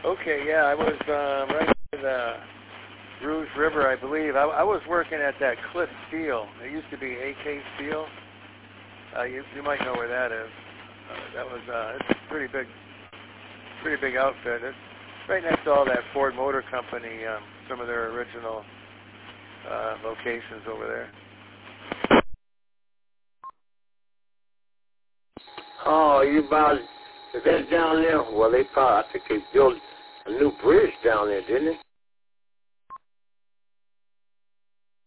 Okay, yeah, I was right near the Rouge River, I believe. I was working at that Cliff Steel. It used to be AK Steel. You might know where that is. That was it's a pretty big outfit. It's right next to all that Ford Motor Company. Some of their original locations over there. Oh, you about that's down there? Well, I think they built a new bridge down there, didn't they?